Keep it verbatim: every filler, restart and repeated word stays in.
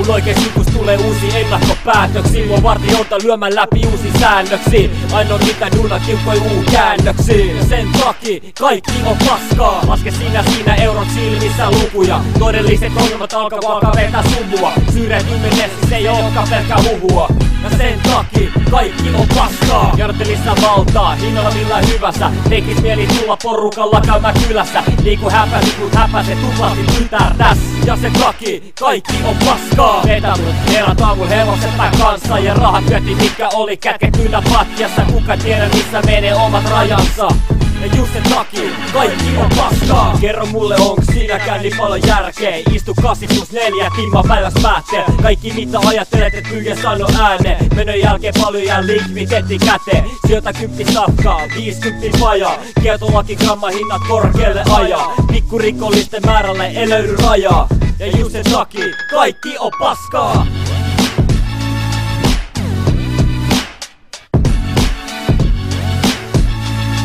Kun oikeesti kus tulee uusi ennakkopäätöksiin, mua vartijoita lyömään läpi uusi säännöksiin. Ainoa mitä duuna kiukkoi uu käännöksiin. Ja sen takia kaikki on paskaa. Laske sinä siinä eurot silmissä lukuja. Todelliset ongelmat alkaa alkaa vetää sumua. Syrjäytyminen se ei olekaan pelkää huhua. Ja sen takia kaikki on paskaa. Jarttelissa valtaa, hinnalla millä hyvässä. Tekis mieli tulla porukalla käymään kylässä. Niinku häpäsi kun häpäse tuplasin tytär täs. Ja sen takia kaikki on paskaa. Vetä mut herrat aamun hevoset tai kanssa. Ja rahat syötiin mitkä oli kätkettynä patjassa. Kuka tiedä missä menee omat rajansa. Ja just sen takia kaikki on paskaa. Kerro mulle onks siinäkään niin paljon järkeä. Istu kahdeksan plus neljä timmaa päiväs päätteen. Kaikki mitä ajattelet et myyjä sano ääneen. Menon jälkeen paljon jää likviditeetti käteen. Sijoita kymppi safkaa, viisikymmentä vajaa. Kieltolaki gramma hinnat korkealle ajaa. Pikkurikollisten määrälle ei löydy rajaa. Ja just sen takia kaikki on paskaa.